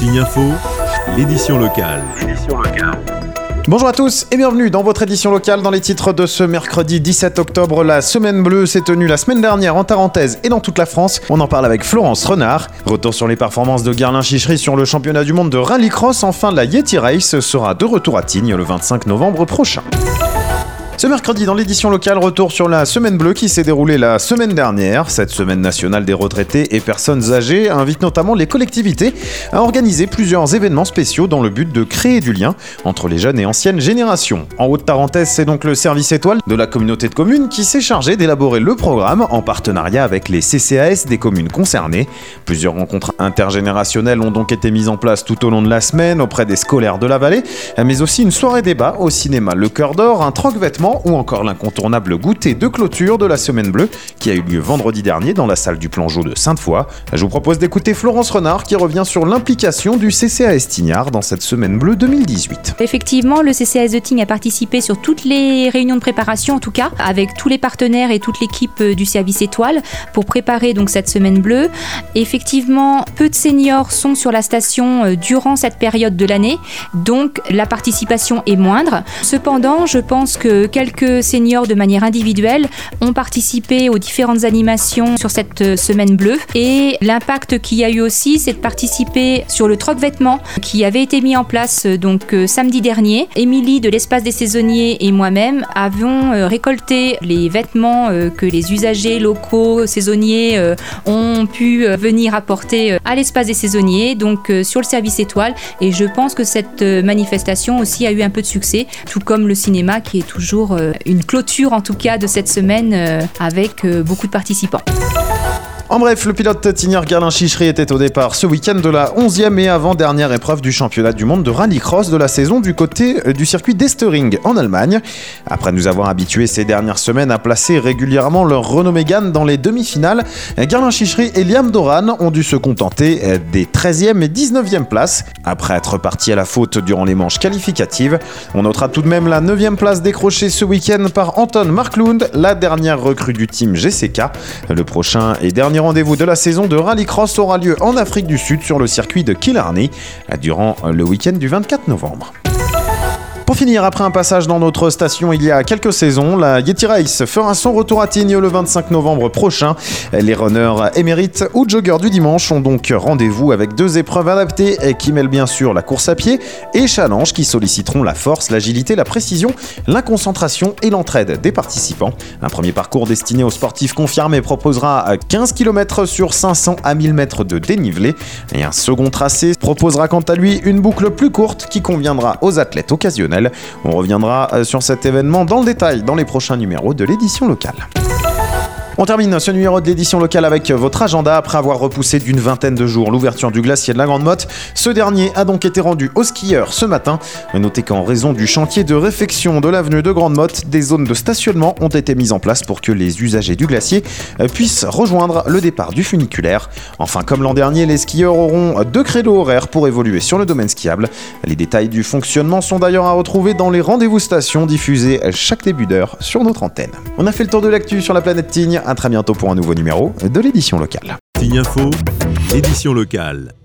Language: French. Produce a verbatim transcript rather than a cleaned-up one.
Tignes Info, l'édition locale. Bonjour à tous et bienvenue dans votre édition locale. Dans les titres de ce mercredi dix-sept octobre, la semaine bleue s'est tenue la semaine dernière en Tarentaise et dans toute la France. On en parle avec Florence Renard. Retour sur les performances de Garlin-Chichery sur le championnat du monde de rallycross. Enfin, la Yeti Race sera de retour à Tignes le vingt-cinq novembre prochain. Ce mercredi, dans l'édition locale, retour sur la semaine bleue qui s'est déroulée la semaine dernière. Cette semaine nationale des retraités et personnes âgées invite notamment les collectivités à organiser plusieurs événements spéciaux dans le but de créer du lien entre les jeunes et anciennes générations. En Haute-Tarentaise, c'est donc le service étoile de la communauté de communes qui s'est chargé d'élaborer le programme en partenariat avec les C C A S des communes concernées. Plusieurs rencontres intergénérationnelles ont donc été mises en place tout au long de la semaine auprès des scolaires de la vallée, mais aussi une soirée débat au cinéma Le Cœur d'Or, un troc-vêtements ou encore l'incontournable goûter de clôture de la semaine bleue qui a eu lieu vendredi dernier dans la salle du Plangeau de Sainte-Foy. Je vous propose d'écouter Florence Renard qui revient sur l'implication du C C A S Tignard dans cette semaine bleue deux mille dix-huit. Effectivement, le C C A S de Tignes a participé sur toutes les réunions de préparation, en tout cas, avec tous les partenaires et toute l'équipe du service étoile pour préparer donc cette semaine bleue. Effectivement, peu de seniors sont sur la station durant cette période de l'année, donc la participation est moindre. Cependant, je pense que quelques seniors de manière individuelle ont participé aux différentes animations sur cette semaine bleue et l'impact qu'il y a eu aussi, c'est de participer sur le troc-vêtements qui avait été mis en place donc samedi dernier. Émilie de l'espace des saisonniers et moi-même avons récolté les vêtements que les usagers locaux, saisonniers ont pu venir apporter à l'espace des saisonniers, donc sur le service étoile, et je pense que cette manifestation aussi a eu un peu de succès, tout comme le cinéma qui est toujours une clôture en tout cas de cette semaine avec beaucoup de participants. En bref, le pilote Tignard Garlin-Chichery était au départ ce week-end de la onzième et avant-dernière épreuve du championnat du monde de rallycross de la saison du côté du circuit d'Estering en Allemagne. Après nous avoir habitués ces dernières semaines à placer régulièrement leur Renault Mégane dans les demi-finales, Garlin-Chichery et Liam Doran ont dû se contenter des treizième et dix-neuvième places. Après être partis à la faute durant les manches qualificatives, on notera tout de même la neuvième place décrochée ce week-end par Anton Marklund, la dernière recrue du team G C K. Le prochain et dernier rendez-vous de la saison de rallycross aura lieu en Afrique du Sud sur le circuit de Killarney durant le week-end du vingt-quatre novembre. Pour finir, après un passage dans notre station il y a quelques saisons, la Yeti Race fera son retour à Tignes le vingt-cinq novembre prochain. Les runners émérites ou joggers du dimanche ont donc rendez-vous avec deux épreuves adaptées qui mêlent bien sûr la course à pied et challenges qui solliciteront la force, l'agilité, la précision, la concentration et l'entraide des participants. Un premier parcours destiné aux sportifs confirmés proposera quinze kilomètres sur cinq cents à mille mètres de dénivelé et un second tracé proposera quant à lui une boucle plus courte qui conviendra aux athlètes occasionnels. On reviendra sur cet événement dans le détail dans les prochains numéros de l'édition locale. On termine ce numéro de l'édition locale avec votre agenda. Après avoir repoussé d'une vingtaine de jours l'ouverture du glacier de la Grande Motte, ce dernier a donc été rendu aux skieurs ce matin. Notez qu'en raison du chantier de réfection de l'avenue de Grande Motte, des zones de stationnement ont été mises en place pour que les usagers du glacier puissent rejoindre le départ du funiculaire. Enfin, comme l'an dernier, les skieurs auront deux créneaux horaires pour évoluer sur le domaine skiable. Les détails du fonctionnement sont d'ailleurs à retrouver dans les rendez-vous stations diffusés chaque début d'heure sur notre antenne. On a fait le tour de l'actu sur la planète Tignes. À très bientôt pour un nouveau numéro de l'édition locale. Tignes Info, l'édition locale.